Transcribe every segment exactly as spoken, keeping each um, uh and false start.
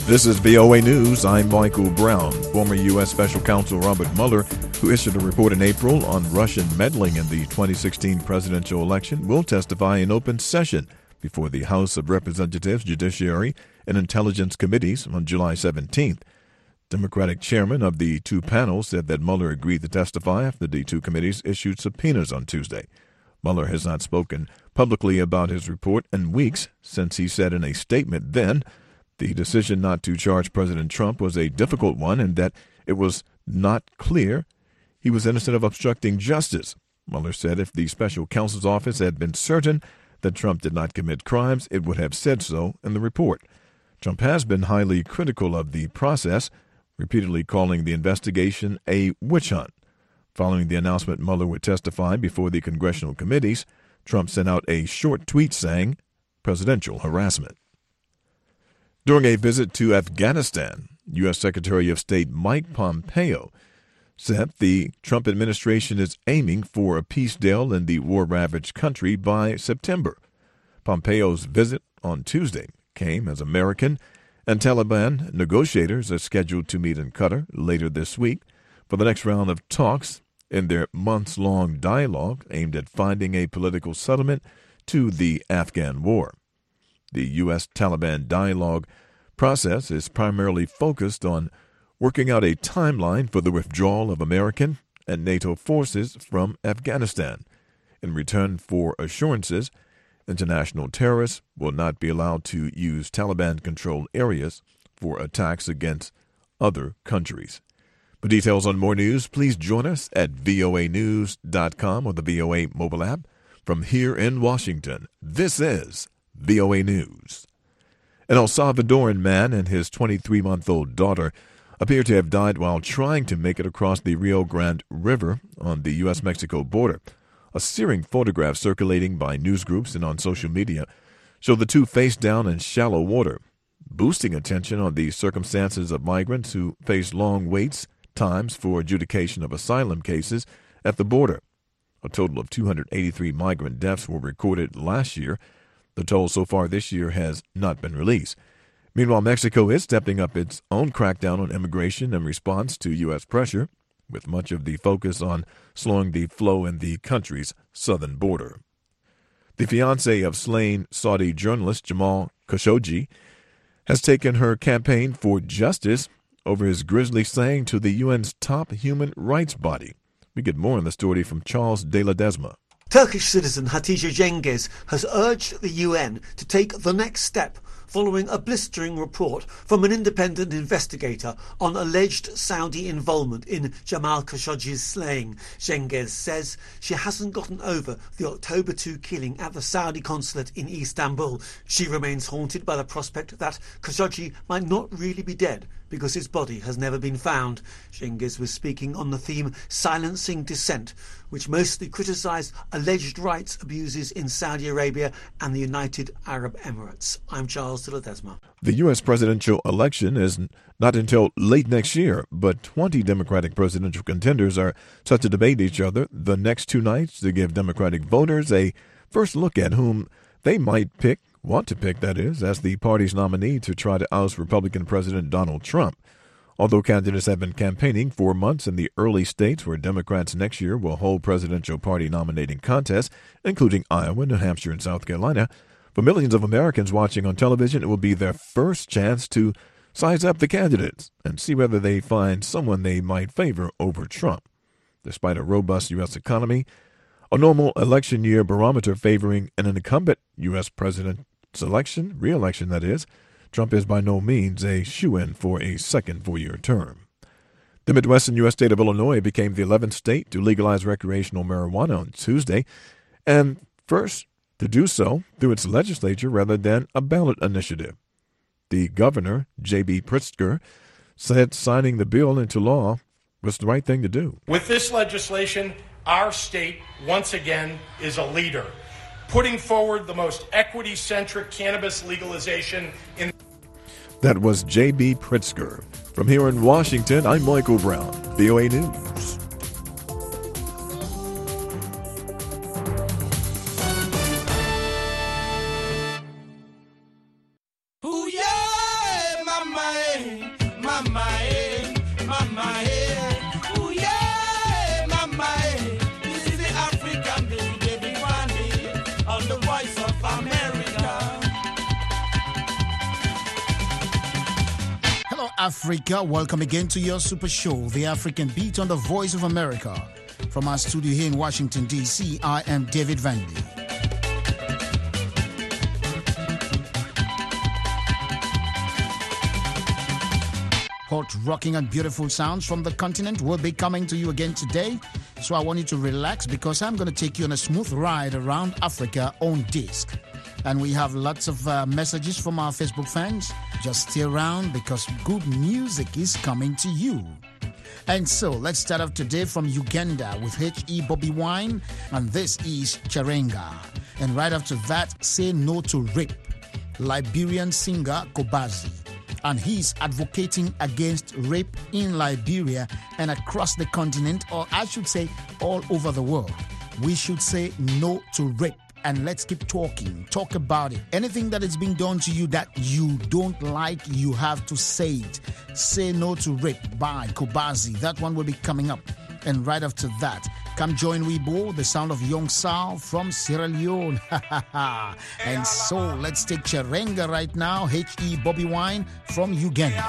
This is V O A News. I'm Michael Brown. Former U S Special Counsel Robert Mueller, who issued a report in April on Russian meddling in the twenty sixteen presidential election, will testify in open session before the House of Representatives, Judiciary, and Intelligence Committees on July seventeenth. Democratic chairman of the two panels said that Mueller agreed to testify after the two committees issued subpoenas on Tuesday. Mueller has not spoken publicly about his report in weeks since he said in a statement then the decision not to charge President Trump was a difficult one and that it was not clear he was innocent of obstructing justice. Mueller said if the special counsel's office had been certain that Trump did not commit crimes, it would have said so in the report. Trump has been highly critical of the process, repeatedly calling the investigation a witch hunt. Following the announcement Mueller would testify before the congressional committees, Trump sent out a short tweet saying, "Presidential harassment." During a visit to Afghanistan, U S Secretary of State Mike Pompeo said the Trump administration is aiming for a peace deal in the war-ravaged country by September. Pompeo's visit on Tuesday came as American and Taliban negotiators are scheduled to meet in Qatar later this week for the next round of talks in their months-long dialogue aimed at finding a political settlement to the Afghan war. The U S Taliban dialogue process is primarily focused on working out a timeline for the withdrawal of American and NATO forces from Afghanistan. In return for assurances, international terrorists will not be allowed to use Taliban-controlled areas for attacks against other countries. For details on more news, please join us at V O A news dot com or the V O A mobile app. From here in Washington, this is V O A News. An El Salvadoran man and his twenty-three-month-old daughter appear to have died while trying to make it across the Rio Grande River on the U S Mexico border. A searing photograph circulating by news groups and on social media show the two face down in shallow water, boosting attention on the circumstances of migrants who face long waits times for adjudication of asylum cases at the border. A total of two hundred eighty-three migrant deaths were recorded last year. The toll so far this year has not been released. Meanwhile, Mexico is stepping up its own crackdown on immigration in response to U S pressure, with much of the focus on slowing the flow in the country's southern border. The fiancé of slain Saudi journalist Jamal Khashoggi has taken her campaign for justice over his grisly saying to the U N's top human rights body. We get more on the story from Charles de Ledesma. Turkish citizen Hatice Cengiz has urged the U N to take the next step following a blistering report from an independent investigator on alleged Saudi involvement in Jamal Khashoggi's slaying. Cengiz says she hasn't gotten over the October second killing at the Saudi consulate in Istanbul. She remains haunted by the prospect that Khashoggi might not really be dead because his body has never been found. Cengiz was speaking on the theme Silencing Dissent, which mostly criticised alleged rights abuses in Saudi Arabia and the United Arab Emirates. I'm Charles de Ledesma. The U S presidential election is not until late next year, but twenty Democratic presidential contenders are set to debate each other the next two nights to give Democratic voters a first look at whom they might pick, want to pick, that is, as the party's nominee to try to oust Republican President Donald Trump. Although candidates have been campaigning for months in the early states where Democrats next year will hold presidential party nominating contests, including Iowa, New Hampshire, and South Carolina, for millions of Americans watching on television, it will be their first chance to size up the candidates and see whether they find someone they might favor over Trump. Despite a robust U S economy, a normal election year barometer favoring an incumbent U S president's election, re-election that is, Trump is by no means a shoo-in for a second four-year term. The Midwestern U S state of Illinois became the eleventh state to legalize recreational marijuana on Tuesday, and first to do so through its legislature rather than a ballot initiative. The governor, J B Pritzker, said signing the bill into law was the right thing to do. With this legislation, our state once again is a leader, putting forward the most equity-centric cannabis legalization in. That was J B Pritzker. From here in Washington, I'm Michael Brown, V O A News. Ooh, yeah, my man. Africa. Welcome again to your super show, The African Beat on the Voice of America. From our studio here in Washington, D C, I am David Vandy. Hot, rocking and beautiful sounds from the continent will be coming to you again today. So I want you to relax because I'm going to take you on a smooth ride around Africa on disc. And we have lots of uh, messages from our Facebook fans. Just stay around because good music is coming to you. And so let's start off today from Uganda with H E Bobby Wine, and this is Charenga. And right after that, Say No to Rape, Liberian singer Kobazi. And he's advocating against rape in Liberia and across the continent, or I should say all over the world. We should say no to rape. And let's keep talking. Talk about it. Anything that is being done to you that you don't like, you have to say it. Say No to Rape by Kobazi. That one will be coming up. And right after that, come join Weibo, the sound of Young Sal from Sierra Leone. And so let's take Charenga right now. H E Bobby Wine from Uganda.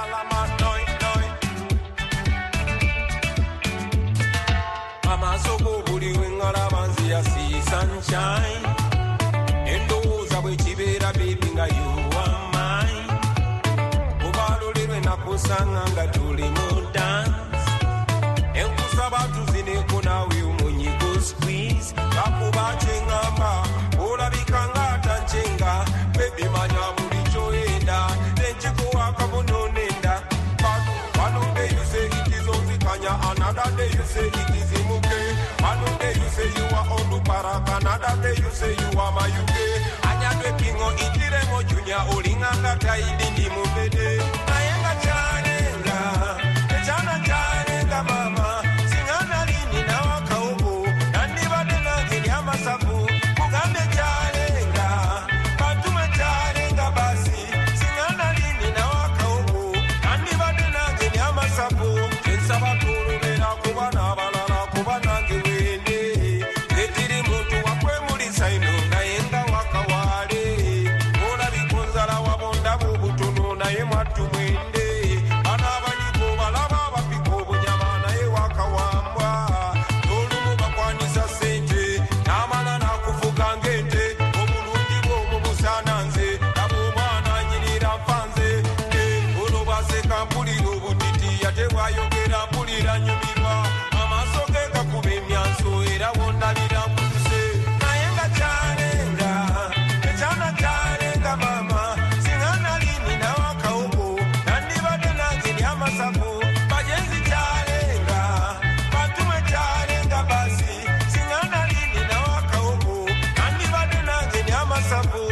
Sunshine, and those are which Ibera baby, you are mine. Ubalule when I put Sanga to remote dance. And Kusaba to Zinekuna will Muniko squeeze. Kapuba Chingamba, Ola Bikanga Tanchinga, baby Manya Murichoeda, then Chikoa Kabuno. But one day you say it is Ozikanya, another day you say it is Imuke. One day you say you are Olupara, another day you say you are Mayuke. Anyadwe Kingo Itiremo Junior, Olinganga Taidindi Mubede. Nayenga Chanenga, Echana Chanenga Mama, Singana Lini na Wakaubu, Nandiba Dena Kinyama Sabu, Mugande Chanenga, Patuma Chanenga Basi, Singana Lini na Wakaubu, Nandiba Dena Kinyama Sabu, Kinsabakuru Bena Kubana Balala Kubana Kiwende, Ketiri Mutu Wakwe Mulisaino, Nayenga Wakawade, Ola Bikunzala Wabonda Bubutuno, Nayematu Mwende, Anabani Kubalaba Piko Bunyamana Wakawamba, Tolumu Bakwanisa Sente, Namana Nakufugangete, Obulundi Bomu Busananze, Nabumana Nyira Fanze, Ulubase Kampuli Ubutiti, Yatewa Yogera Pulira Nyumiba, Amasoke Kakube Mianso, Era Wonda Lira Muse, Nayenga Chanenga, Echana Chanenga Mama, Singana Lini na Wakaubu, Nandiba Dena Kinyama Sabu, Bajenzi Chanenga, Patume Chanenga Basi, Singana Lini na Wakaubu, Nandiba Dena Kinyama Sabu.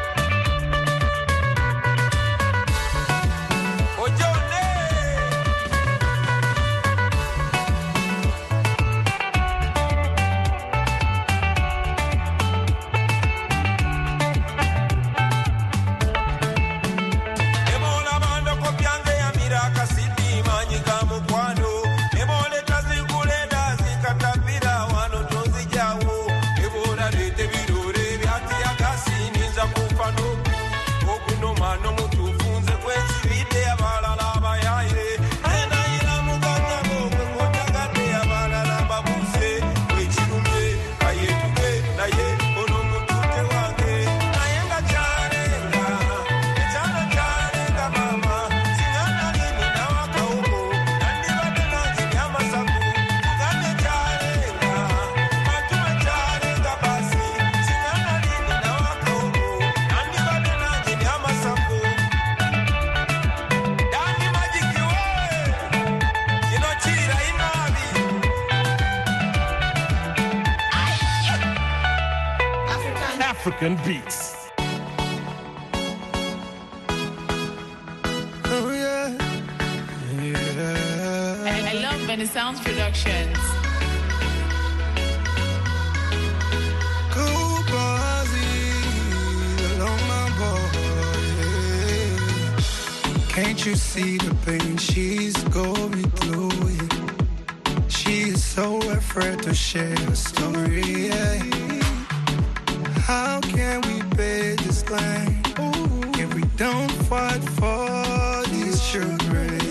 Ojone! Ebola bando kopyange ya miraka sidi manyika mukwano. Ebole tazikuleda zikatapira wano tonzi jawo. Ebola lete birore byati agasi ninza kufano. Okuno mano mutufunze kwenzi bide abalala abayaire. Ena ila muganga bokwe kotagade abalala babuse. Wechirumye kayetuge naye ono mutute wange. Nayenga Chanenga, Echana Chanenga mama. Singana lini na wakaubu, Nandiba Dena Kinyama Sabu. Mugande Chanenga, Patume Chanenga basi. Singana lini na wakaubu, Nandiba Dena Kinyama Sabu. Dani Majiki we, Kinochira inabi. African Beats. Oh yeah, yeah. I, I love Benny Sounds Productions. Kobazi, along my boy. Can't you see the pain she's going through? She is so afraid to share her story. Yeah. How can we pay this line if we don't fight for these children?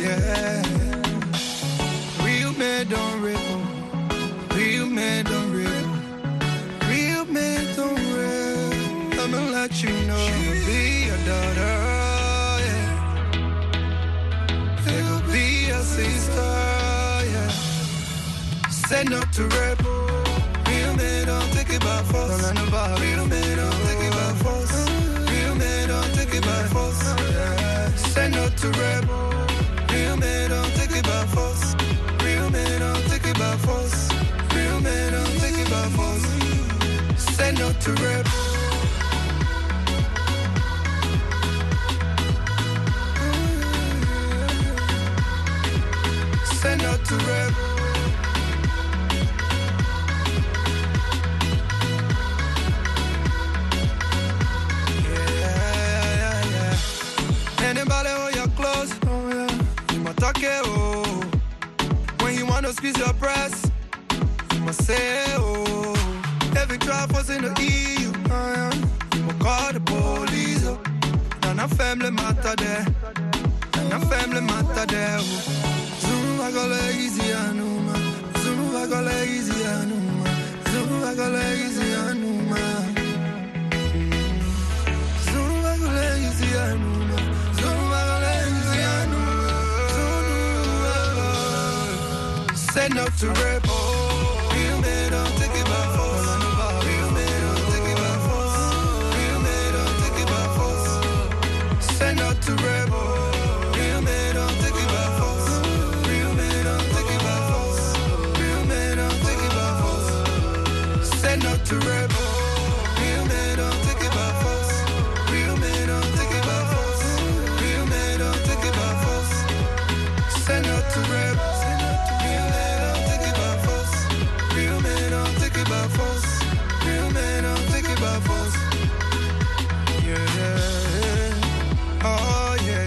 sister, yeah. Say no to rap. Real men don't take it by force. Don't let nobody. Real men don't take it by force. Real men don't take it by force. Yeah. Say no to rap. Real men don't take it by force. Real men don't take it by force. Real men don't take it by force. Say no to rap. Say no to rap. Anybody hold your clothes? Oh yeah. You must talk it, oh. When you want to squeeze your breast, you must say, oh. Every trial was in the E U. Oh yeah. You must call the police, oh. And a family matter there. And a family matter there, oh. Zoom, I go lazy, I know, man. Zoom, I go lazy, I know, man. Zoom, I go lazy, I know, man. Zoom, I go lazy, I know. Say no to rap. Oh, real men don't take it by force. Real men don't take it by force. Real men don't take it by force. Say no to rap. Oh, real men don't take it by force. Real men don't take it by force. Real men don't take it by force. Say no to rap. Oh, real men don't take it by force. Real men don't take it by force. Real men don't take it by force. Say no to rap. By force, real men don't take it by force. Yeah, yeah. Oh, yeah,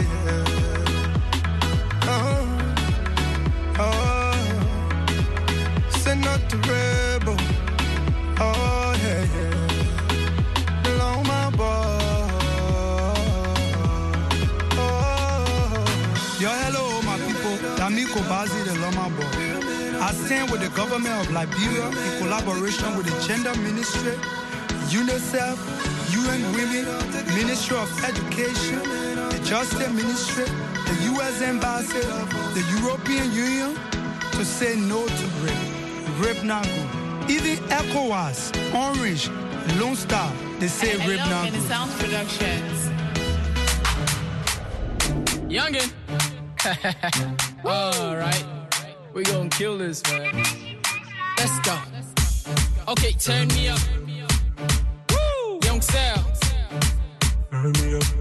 yeah. Oh, oh. Say not to rebel. Oh, yeah, yeah. Along my boy. Oh. Yo, hello, my people. D'Amico Bazi, the Loma boy. I stand with the government of Liberia in collaboration with the Gender Ministry, UNICEF, U N Women, Ministry of Education, the Justice Ministry, the U S Embassy, the European Union to say no to rape. Rape not good. Even ECOWAS, Orange, Lone Star, they say I, I rape not good. Sounds Productions. Youngin. All right. We gon' kill this, man. Let's go. Okay, turn me up. Woo! Young Sal. Turn me up.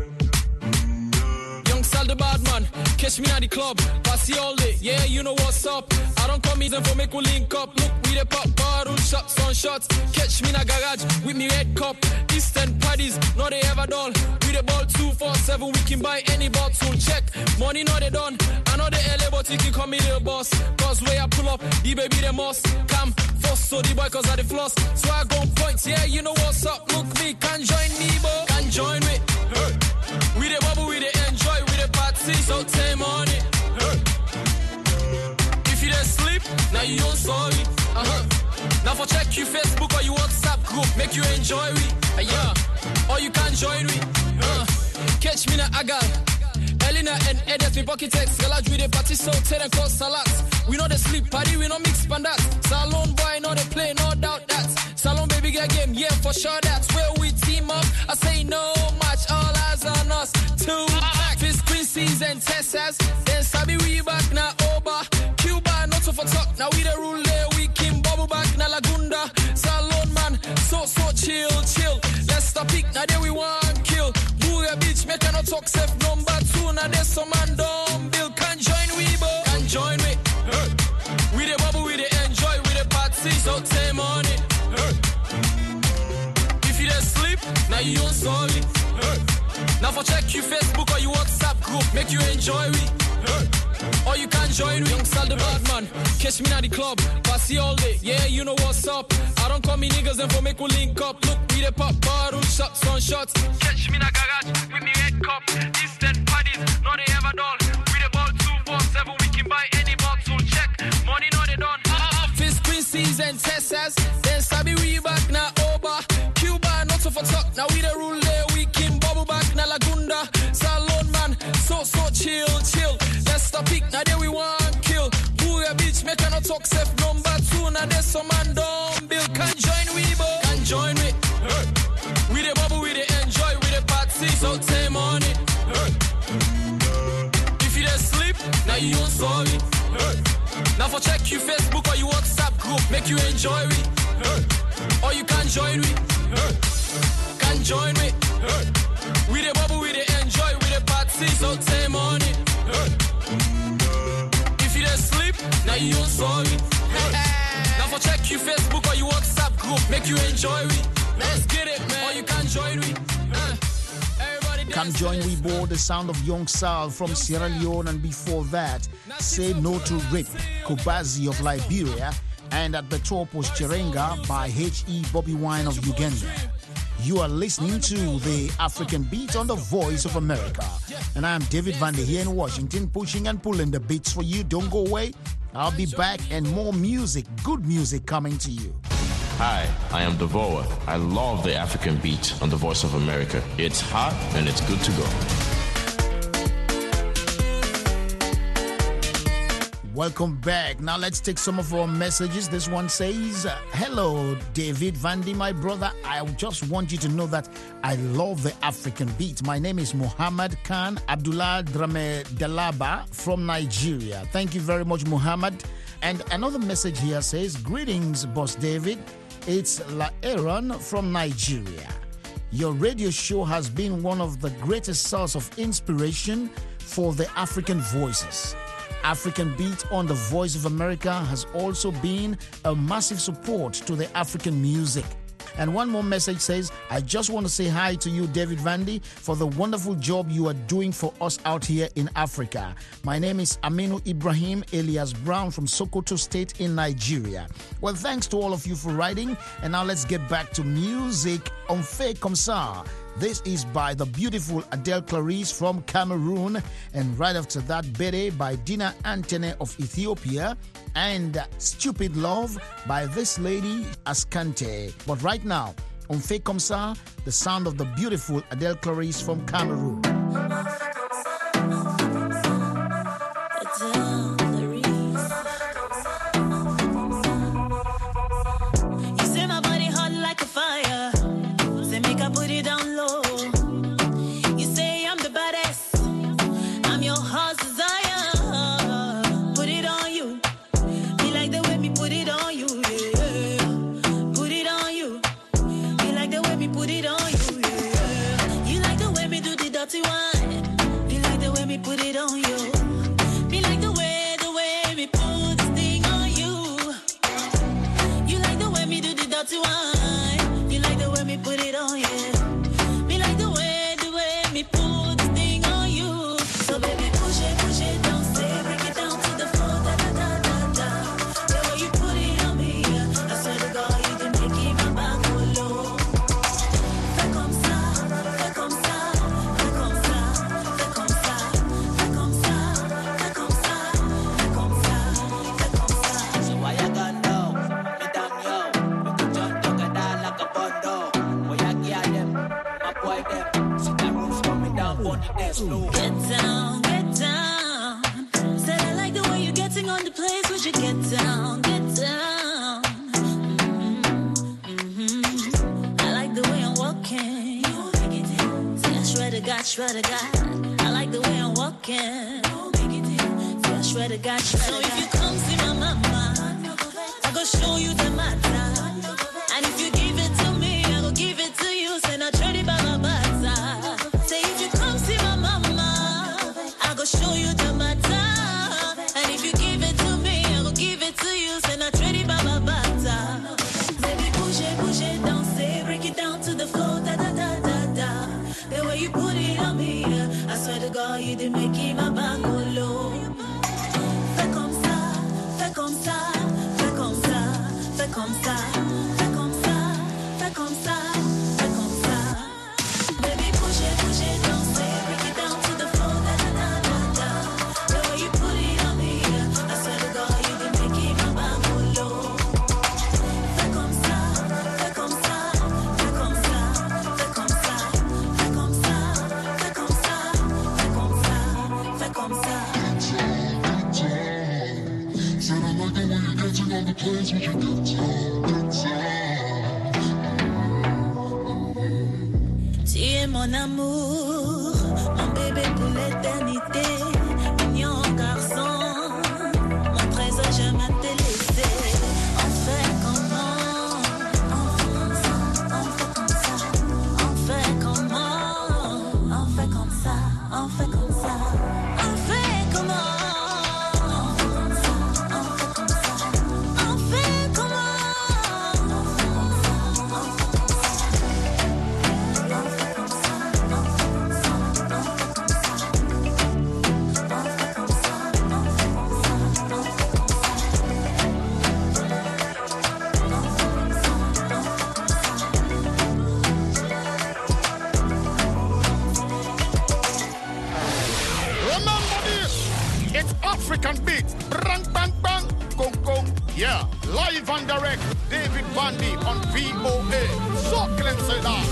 Young Sal the bad man. Catch me at the club. Passy all day. Yeah, you know what's up. I don't come easy for make we link up. Look, we the pop bottle shots on shots. Catch me in a garage with me red cup. Eastern parties, no they ever done. We the ball two four seven. We can buy any bottle. Check. Money no they done. I know the L A, but you can call me the boss. Cause way I pull up, the baby the must come first, so the boy cause of the floss. So I go points, yeah, you know what's up. Look me, can join me, bo. Can join me. Hey. We the bubble, we the enjoy, we the party, so time on it. Hey. If you don't sleep, now you don't sorry. Uh-huh. Now for check you Facebook or you WhatsApp group, make you enjoy me. Uh, yeah. Or you can join me. Uh. Catch me na agal. Elena and Edith, me pocket text. Garage with the party, so tell them cause salads. We know the sleep party, we know mix pandas. Salon boy, know the play, no doubt that. Salon baby get game, yeah, for sure that's where we team up. I say no match, all eyes on us. Two, Fist Quincy's and Texas. Then Sabi, we back now, Oba. Cuba, not so for talk. Now we the rule there, we can bubble back, na Lagunda. Salon man, so, so chill, chill. Let's stop pick, now there we want kill. Booga bitch, make a no talk, safe number two. Now there's some man dumb bill. Can join we, bo. Can join me. Hey. We the bubble, we the enjoy, we the party, so time on it. Hey. If you don't sleep, now you don't sorry. Hey. Now for check you Facebook or you WhatsApp group, make you enjoy me. Hey. Or you can join me. Young Sal the bad man, catch me at the club, party all day. Yeah, you know what's up. I don't call me niggas and for make we link up. Look, we the pop bottle shots on shots. Catch me in a garage with me red cup. Eastern parties, no they ever dull. We the ball two four seven, we can buy any bottle. Check, money no they done. Fist Quincy's and Texas. Then Sabi we back now Oba. Cuba, not so for talk. Now we the rule there, we can bubble back na Lagunda. Salon man, so so chill, chill. Let's stop pick, now there we want kill. talk safe number two. Now there's some man down. Bill can join we, bo. Can join we. Hey. We the bubble, we the enjoy, we the party. So time on it. Hey. If you just sleep, now you don't sorry. Hey. Now for check you Facebook or you WhatsApp group, make you enjoy it. Hey. Or you can join me. Hey. Can join me. Hey. We the bubble, we the enjoy, we the party. So time on it. Hey. If you just sleep, now you don't sorry. Hey. Now for check you Facebook or you WhatsApp group, make you enjoy it. Let's get it, man. Or you can join me. Uh. Come join we board the sound of Young Sal from Sierra Leone, and before that, Say No to Rape, Kobazi of Liberia, and at the top was Chirenga by H E Bobby Wine of Uganda. You are listening to the African Beat on the Voice of America, and I'm David Vandy here in Washington, pushing and pulling the beats for you. Don't go away. I'll be back, and more music, good music coming to you. Hi, I am Devoa. I love the African Beat on the Voice of America. It's hot and it's good to go. Welcome back. Now let's take some of our messages. This one says, hello, David Vandy, my brother. I just want you to know that I love the African Beat. My name is Muhammad Khan Abdullah Drame Dalaba from Nigeria. Thank you very much, Muhammad. And another message here says, greetings, Boss David. It's La Aaron from Nigeria. Your radio show has been one of the greatest sources of inspiration for the African voices. African Beat on the Voice of America has also been a massive support to the African music. And one more message says, I just want to say hi to you, David Vandy, for the wonderful job you are doing for us out here in Africa. My name is Aminu Ibrahim Elias Brown from Sokoto State in Nigeria. Well, thanks to all of you for writing. And now let's get back to music. On Fait Comme Ça. This is by the beautiful Adele Clarice from Cameroon. And right after that, Bede by Dina Antene of Ethiopia. And Stupid Love by this lady, Askante. But right now, on Fait Comme Ça, the sound of the beautiful Adele Clarice from Cameroon. You say my body hot like a fire. Say make I put it down low. You say I'm the baddest. I'm your heart's desire. Put it on you. You like the way me put it on you, yeah. Put it on you. You like the way me put it on you, yeah. You like the way me do the dirty one. You like the way me put it on you. Me like the way, the way me put this thing on you. You like the way me do the dirty one. You like the way me put it on you. Me like the way, the way me put this thing on you. So baby, push it, push it, don't stay, break it down to the floor, da da da da da. The way you put it on me, I swear to God, you did make it my back go low. Fait comme ça, fait comme ça, fait comme ça, fait comme ça, fait comme ça, fait comme ça, fait comme ça, fait comme ça. So why you gone down? Me down yo. We could jump together like a bundle. Boy, I get them, my boy them. See that roots coming down on the dance floor. Get down, get down. Said I like the way you're getting on the place. Would you get down, get down? Mm-hmm, mm-hmm. I like the way I'm walking. Say I swear to God, swear to God. I like the way I'm walking. Say I swear to God, swear to God. So if you come see my mama, I go show you the matter. And if you give it to me, I go give it to you. Say not ready by my butter. Say if you come see my mama, I go show you the matter. And if you give it to me, I go give it to you. Say not ready by my butter. Baby, push it, push it, don't say, break it down to the floor, da da da da da. The way you put it on me, I swear to God, you did make it my back go low. Fait comme ça, fait comme ça, fait comme ça, fait on the place when you get time, get time. Tu es mon amour, mon bébé pour l'éternité, mignon garçon, mon trésor, je m'aime te laisser. On fait comment? On fait comme ça, on fait comme ça, on fait comme ça, on fait comment? On fait comment? African beat, bang, bang, bang, gong, gong, yeah, live and direct, David Bandy on V O A, so say that.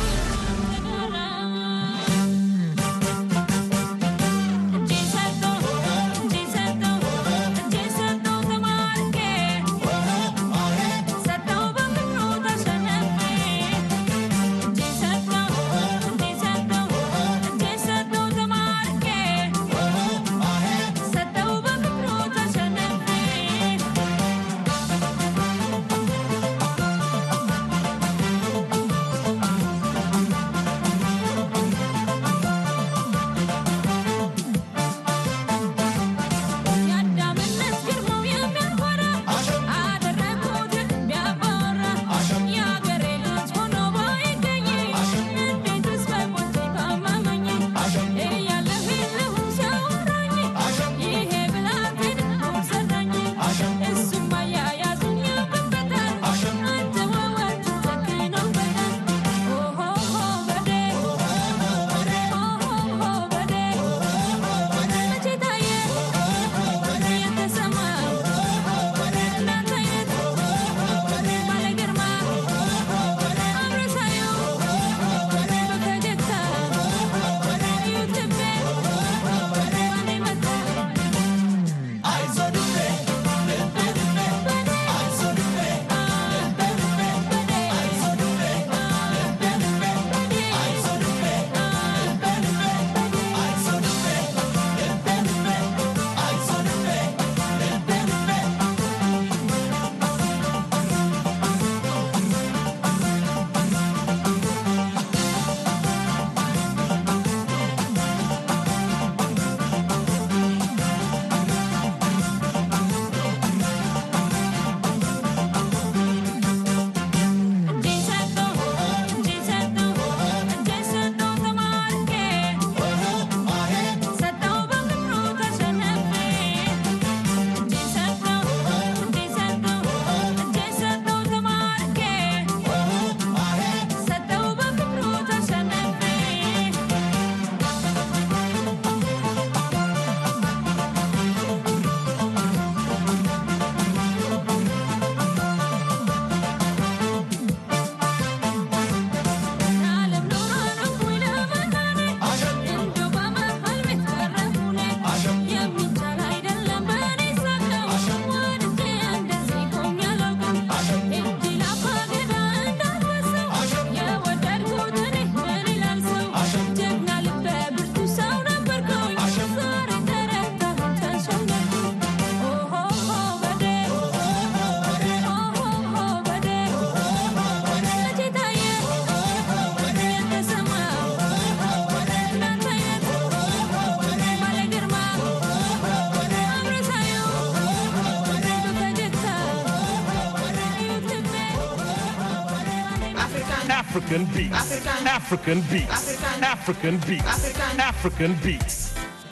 African beats, African, African beats, African, African beats, African, African beats.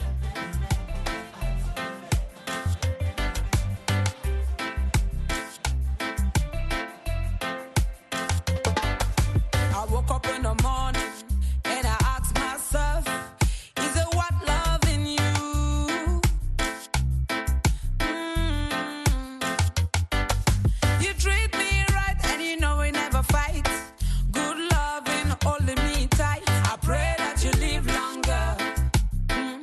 I woke up in the morning and I asked myself, is it what loving you? Mm. You treat me right and you know we never fight. Good loving, holding me tight. I pray that you live longer. Mm.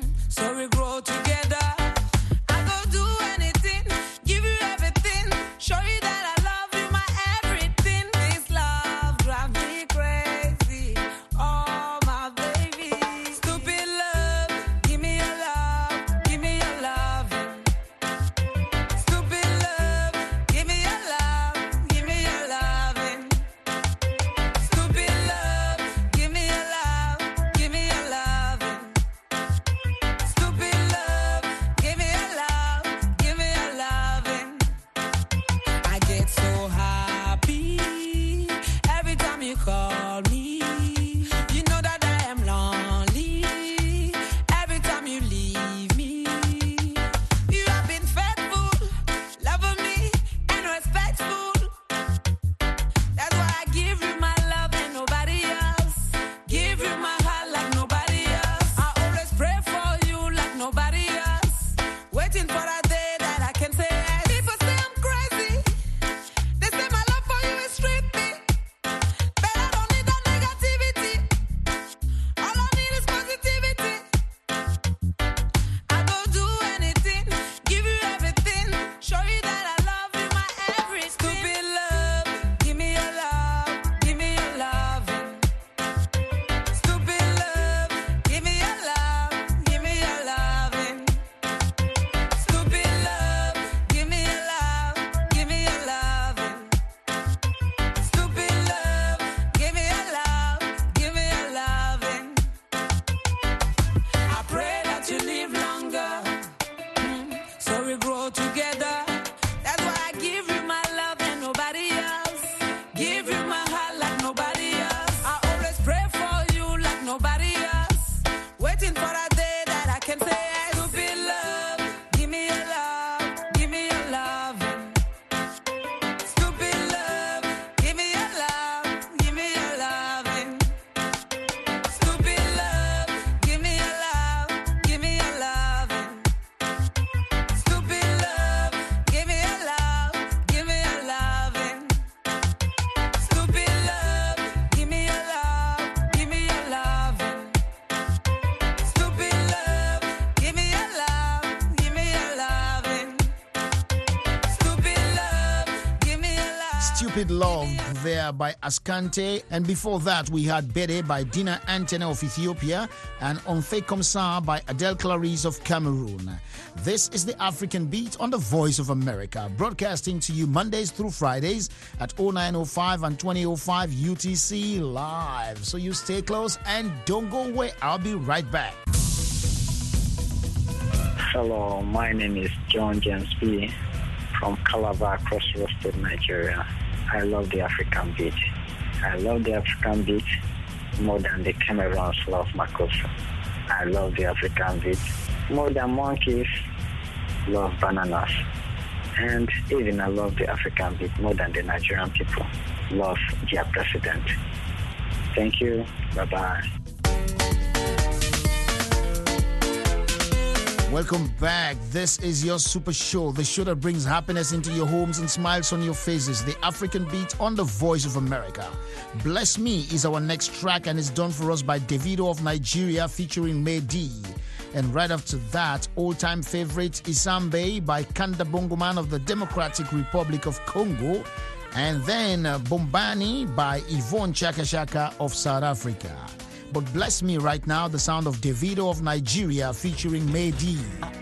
Waiting for a day that I can say yes. People say I'm crazy. They say my love for you is trippy. But I don't need that negativity. All I need is positivity. I go do anything, give you everything, show you that I love you, my everything. Stupid love, give me your love, give me your love. Stupid love, give me your love, give me your loving. Stupid love, give me your love, give me your loving. Stupid love, give me your love, give me your loving. I pray that you live longer, mm, so we grow together. That's why I give you my love and nobody else. Give you my heart like nobody else. I always pray for you like nobody else. Waiting for a day that I can say yes. Stupid love, give me your love, give me your love. Stupid love, give me your love, give me your loving. Stupid love, give me your love, give me your loving. Stupid love, give me your love, give me your loving. Stupid love, give me your love, give me your loving. Stupid love, give me your love, give me your loving. Stupid love, give me your love. Stupid Love there by Ascante. And before that, we had Bede by Dina Antena of Ethiopia and On Fait Comme Ça by Adele Clarice of Cameroon. This is the African Beat on the Voice of America, broadcasting to you Mondays through Fridays at oh nine oh five and twenty oh five U T C live. So you stay close and don't go away. I'll be right back. Hello, my name is John James B. from Calabar, Crossroads State, Nigeria. I love the African beat. I love the African beat more than the Cameroons love Makossa. I love the African beat more than monkeys love bananas. And even I love the African beat more than the Nigerian people love their president. Thank you. Bye-bye. Welcome back. This is your super show, the show that brings happiness into your homes and smiles on your faces. The African Beat on the Voice of America. Bless Me is our next track and it's done for us by Davido of Nigeria featuring Mehdi. And right after that, all-time favorite Isambe by Kanda Bongoman of the Democratic Republic of Congo. And then uh, Bombani by Yvonne Chaka Chaka of South Africa. But bless me right now, the sound of Davido of Nigeria featuring Mehdi.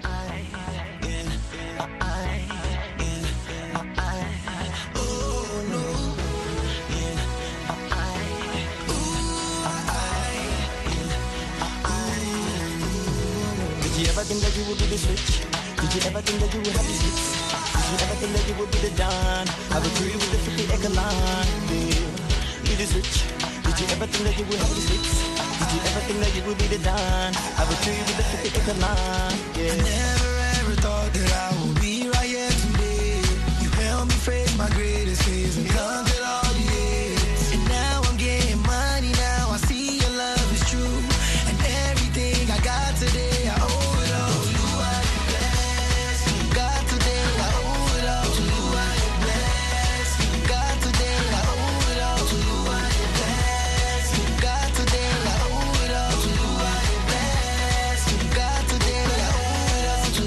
Did you ever think that you would do the switch? Did you ever think that you would have these hits? Did you ever think that you would be the Don? I would do you with the fifty acre line, yeah. Do the switch. Did you ever think that you would have these hits? Did you ever think that you would be the Don? I would do you with the fifty acre line, yeah. I never ever thought that I would be right here today. You helped me face my greatest fears and conquered all the years. And now I'm getting money, now I see your love is true. And everything I got today, I owe it all to you. I bless you. God today, I owe it all to you. I bless you. God today, I owe it all to you. I bless you. God today, I owe it all to you. I bless you. God today, I owe it all to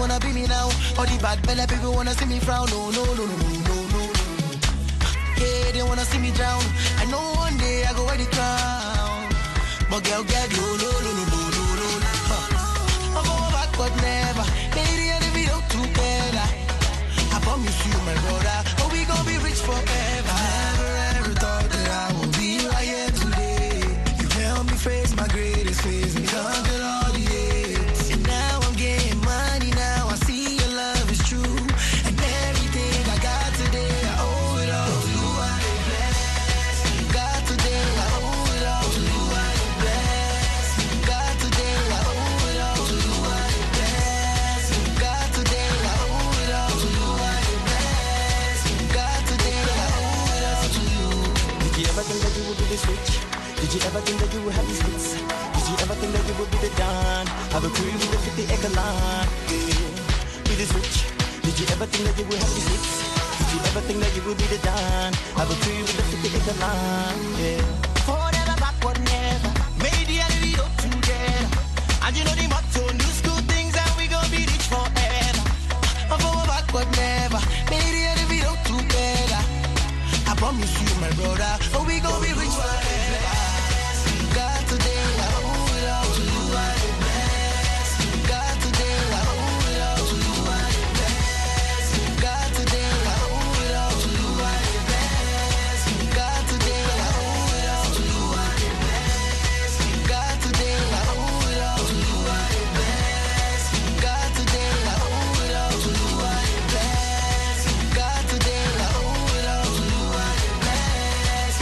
wanna be me now. All the bad belly people wanna see me frown. No, no, no, no, no, no, no. Yeah, they wanna see me drown. I know one day I go wear the crown. But girl, girl, no, no, no, no, no, no, no, no. Huh. I go back, but never. Maybe I live it up together. I promise you, my brother, oh, we gon' be rich forever. Never ever thought that I would be who I am today. You helped me face my greatest fears. Me conquer all the hate. And now I'm getting money. Now I see your love is true. And everything I got today, I owe it all to you. I bless. God today, I owe it all to you. I bless. God today, I owe it all to you. I bless. God today, I owe it all to you. I bless. God today, I owe it all to you. Did you ever think that you would be this rich? Did you ever think that you would have these hits? Did you ever think that you would be the Don? Have a crew with the fifty acre line? Yeah. Be this rich? Did you ever think that you would have these hits? Did you ever think that you would be the Don? Have a crew with the fifty acre line? Yeah. Forever, backward, never. Made the enemy up together. And you know the motto, new school things, and we gon' be rich forever. Forward, backward, never. Made the enemy up together. I promise you, my brother, oh, we gon' be rich forever. God today, I owe it all to you. I bless. God today, I owe it all to you. I bless. God today, I owe it all to you. I bless. God today, I owe it all to you. I bless. God today, I owe it all to you. I bless. God today, I owe it all to you. I bless. God today, I owe it all to you. I bless.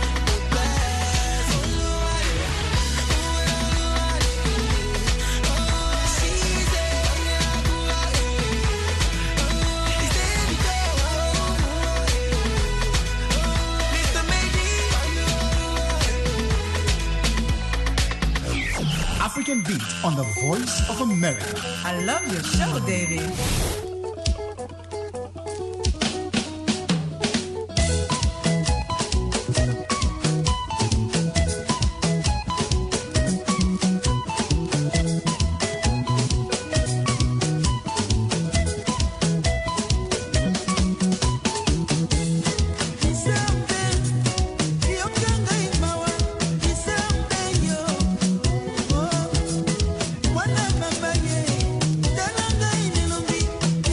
African Beat on the Voice of America. I love your show, Davey. What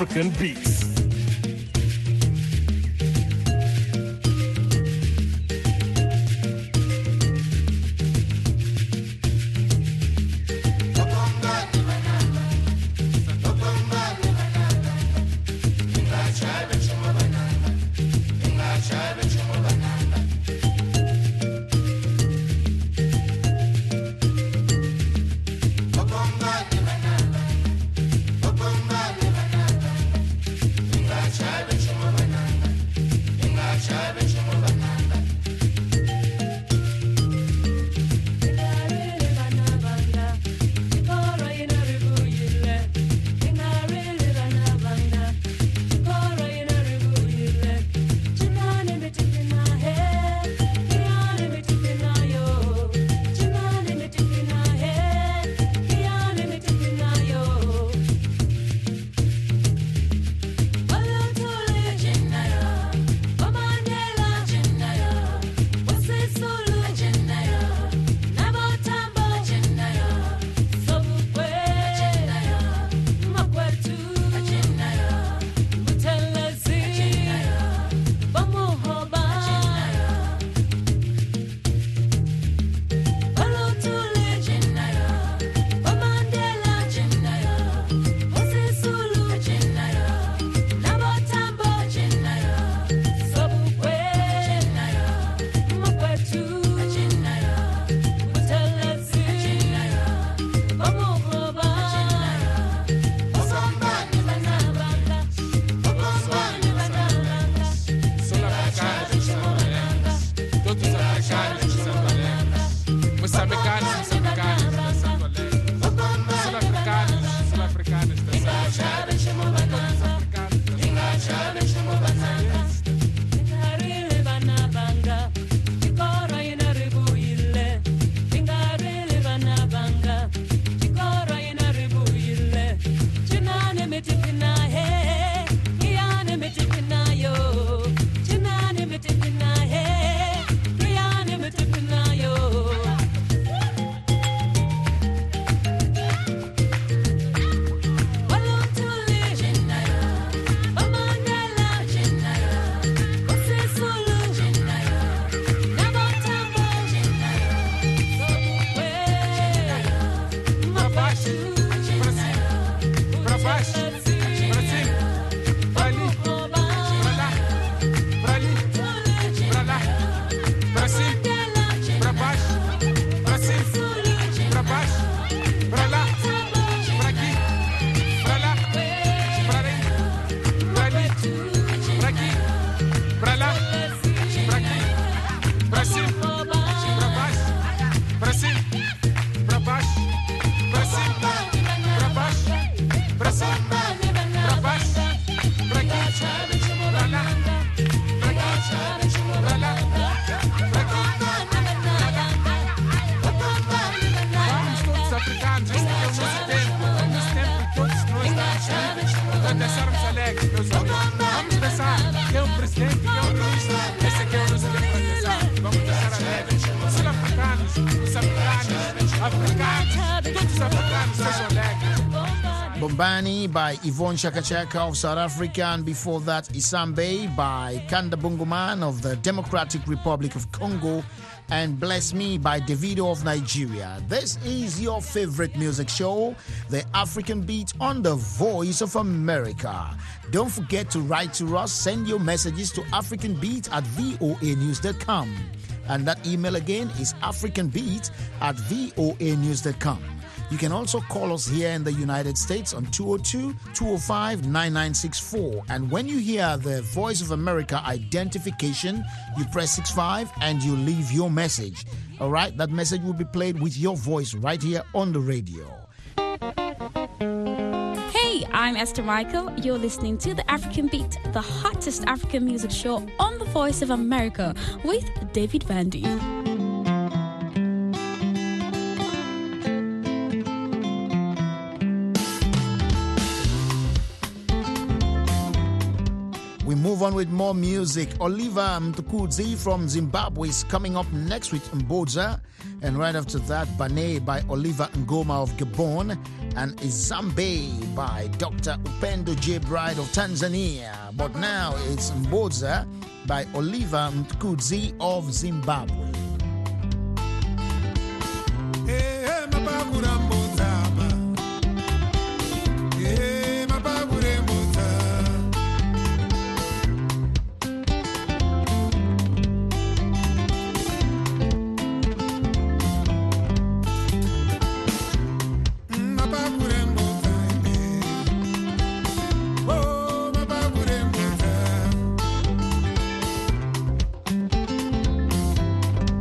African beats. Bombani by Yvonne Chaka Chaka of South Africa, and before that Isambe by Kanda Bunguman of the Democratic Republic of Congo, and Bless Me by Davido of Nigeria. This is your favorite music show, The African Beat, on the Voice of America. Don't forget to write to us. Send your messages to africanbeat at voa news dot com. And that email again is africanbeat at voa news dot com. You can also call us here in the United States on two oh two, two oh five, nine nine six four. And when you hear the Voice of America identification, you press six five and you leave your message. All right? That message will be played with your voice right here on the radio. Hey, I'm Esther Michael. You're listening to The African Beat, the hottest African music show on the Voice of America with David Vandy. We move on on with more music. Oliver Mtukudzi from Zimbabwe is coming up next with Mbodza. And right after that, Bane by Oliver Ngoma of Gabon and Izambe by Doctor Upendo J. Bride of Tanzania. But now it's Mbodza by Oliver Mtukudzi of Zimbabwe. Eh, mapagura mbozama. Eh, mapagure mbozama. Mapagure mbozama. Oh, mapagure mbozama.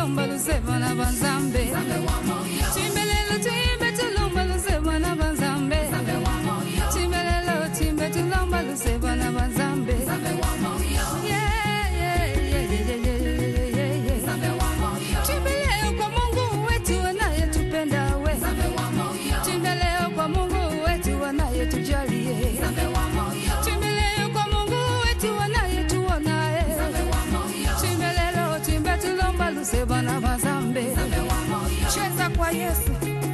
tulomba lusema na banzambe. Timbelelo timbe tulomba lusema na banzambe. Timbelelo timbe tulomba lusema na banzambe. Yeah, yeah, yeah, yeah, yeah, yeah, yeah. Timbeleo kwa Mungu wetu anayetupenda we. Timbeleo kwa Mungu wetu anayetujalie. Timbeleo kwa Mungu wetu anayetuona eh. Timbelelo timbe tulomba lusema na banzambe. Cheza kwa Yesu.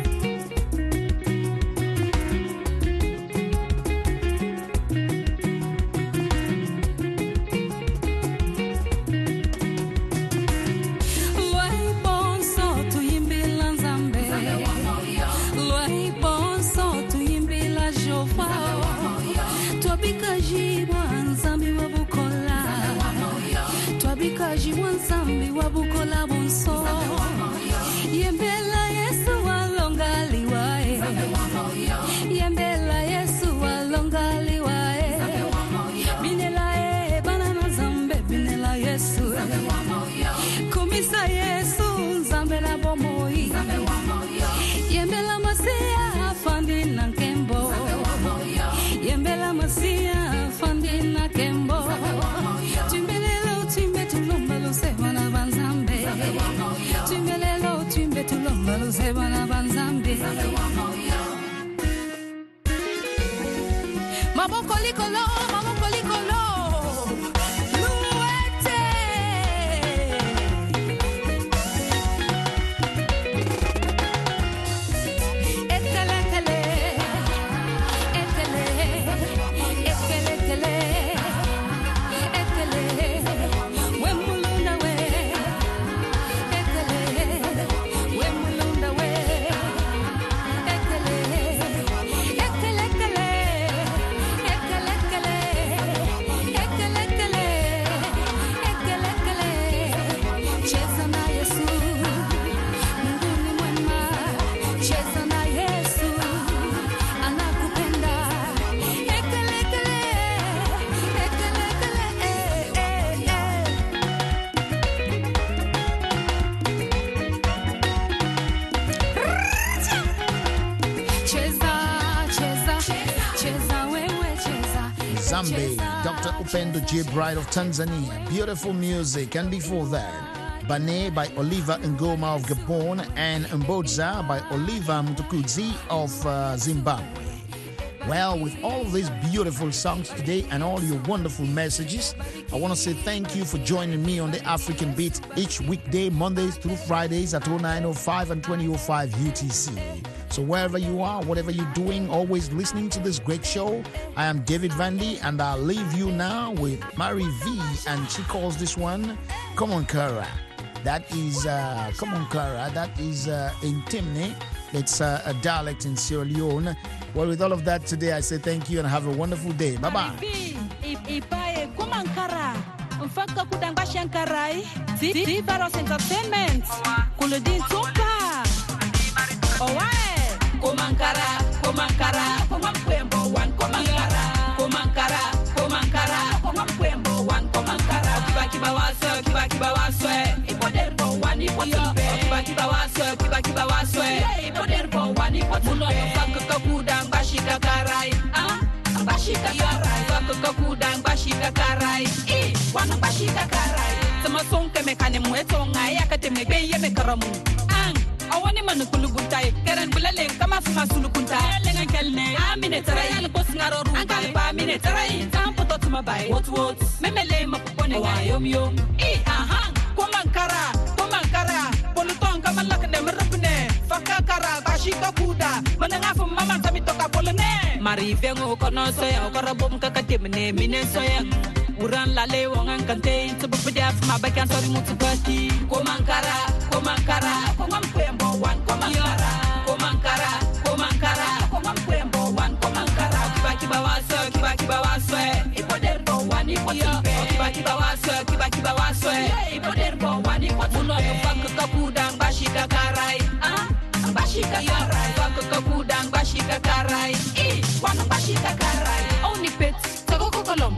Luai bonso tuyimbila nzambe. Luai bonso tuyimbila Jehova. Twabikajibwa nzambi wa bukola. Twabikajibwa nzambi wa bukola bonso. Yembela Yesu walongaliwae. Yembela Yesu walongaliwae. Binela e banana zambe binela Yesu. Kumisa Yesu nzambe la bomoi. Yembela Masia fandi na kembo. Yembela Masia fandi na kembo. Timbelelo timbe tulomba lusema na banzambe. Timbelelo timbe tulomba lusema na banzambe. Maboko likolo, maboko likolo. Luete. Ekele kele. Ekele. Ekele kele. Ekele. Wemulunda we. Ekele. Wemulunda we. Ekele. Ekele kele. Ekele kele. Ekele kele. Ekele kele. Cheza na Yesu. Mungu ni mwema. Cheza na Yesu. Anakupenda. Ekele kele. Ekele kele. Eh, eh, eh. Cheza, cheza, cheza wewe cheza. Zambe, Doctor Upendo J. Bride of Tanzania. Beautiful music. And before that, Bane by Oliver Ngoma of Gabon and Mbodza by Oliver Mtukudzi of uh, Zimbabwe. Well, with all of these beautiful songs today and all your wonderful messages, I want to say thank you for joining me on the African Beat each weekday, Mondays through Fridays at oh nine oh five and twenty oh five U T C. So wherever you are, whatever you're doing, always listening to this great show. I am David Vandy, and I'll leave you now with Mary V, and she calls this one Come On Kara. That is, uh, Come On Kara, that is uh, in Timne. It's uh, a dialect in Sierra Leone. Well, with all of that today, I say thank you and have a wonderful day. Bye-bye. Ipae kumankara mfaka kudanga shankarai Zivaros Entertainment kuludin tumpa owae kumankara kumankara kumampembo wan kumankara kumankara kumankara kumampembo wan kumankara kiba kiba waso kiba kiba waso ipoderbo wan ipotumbe kiba kiba waso kiba kiba waso ipoderbo wan ipotumbe mfaka kudanga shikarai ah bashika karai wako kudang bashika karai eh wana bashika karai sama sonke mekane mweto ngai akate mebe ye mekaramu ang awani manukulu buntai keren bulale kama fuma sulukunta lenga kelne amine tarai albos ngaro ru angal ba mine tarai tampo totuma bai what what memele mapone wa yom yom eh aha komankara komankara poluton kama lakne merapne fakakara bashika kuda mananga fuma mama tamitoka polone Mari vengo kono soya okara bom kakatemne mine soya uran lale wangan kante tubu pedia fuma bakan sori mutu bati komankara komankara komampembo wan komankara komankara komankara komampembo wan komankara kiba kiba waso kiba kiba waso ipoderbo wan ipotembe kiba kiba waso kiba kiba waso ipoderbo wan ipotembe uno fakka kudang bashika karai ah bashika karai fakka kudang bashika karai eh wana bashika karai oni pet tago kolom bete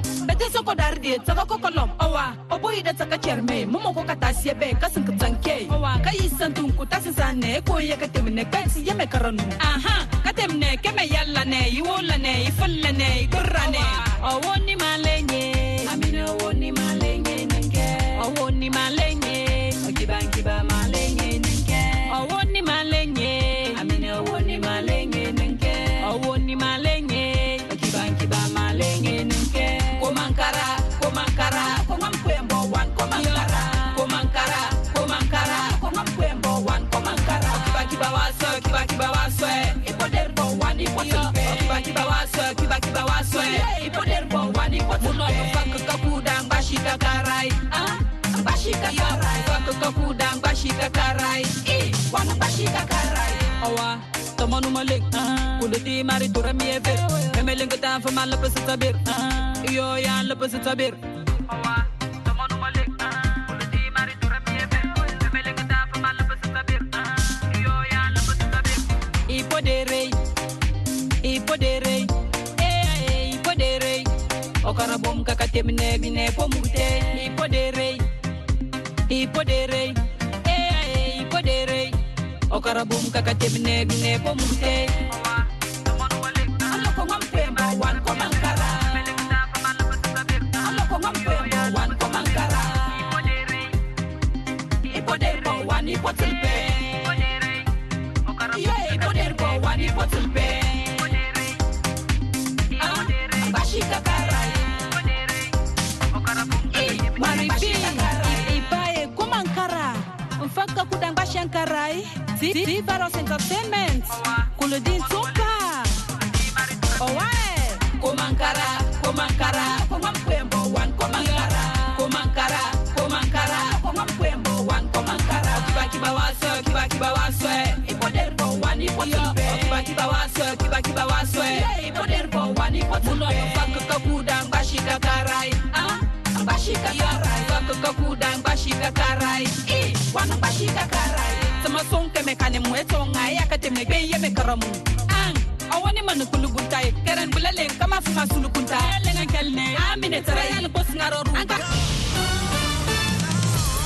Keso ko darde tsaka ko kolom awa oboy da tsaka cherme momo ko kata siebe kasin ka tsanke awa kai santun ku tasane ko ye ka temne kasi ye me karanu aha ka temne ke me yalla ne yiwola ne ifalla ne kurane awoni malenye amina awoni malenye nenge awoni malenye okiban kiba malenye nenge awoni malenye amina awoni malenye nenge awoni malenye okiban kiba malenye nenge komankara komankara komamkwembo wan komankara komankara komankara komamkwembo wan komankara kiba kiba waso kiba kiba waso ipoder bo wan ipotempe kiba kiba waso kiba kiba waso ipoder bo wan ipotempe fakka kudang bashika karai ah bashika karai fakka kudang bashika karai i wan bashika karai awa tamanu malek kulati mari turami efe emeleng ta fa mal pas tabir yo ya la pas tabir awa tamanu malek kulati mari turami efe emeleng ta fa mal pas tabir yo ya la pas tabir ipodere ipodere eh ipodere okara bom kakatemne bine pomute ipodere ipodere eh ipodere okara bum kaka temne bine pomute aloko ngampembo wan komankara aloko ngampembo wan komankara ipoder bo wan ipotelpe ye ipoder bo wan ipotelpe bashika karai maribi ipae komankara mfaka kudang bashankarai Vivaros Entertainment Kuludin Tumpa Owae Komankara Komankara Komamkwembo wan komankara Komankara Komankara Komamkwembo wan komankara Kiba kiba waso Kiba kiba waso Ipoder bo wan ipotempe Kiba kiba waso Kiba kiba waso Ipoder bo wan ipotempe Muno fakka kakudang bashika karai Ah bashika karai Fakka kakudang bashika karai I wan bashika karai sama sonke me kane mweto ngaya katemne be ye me karamu ang awani man kuluguntai karen bulalen kama fuma sulukunta lenga kelne amine tarayal bos ngaroru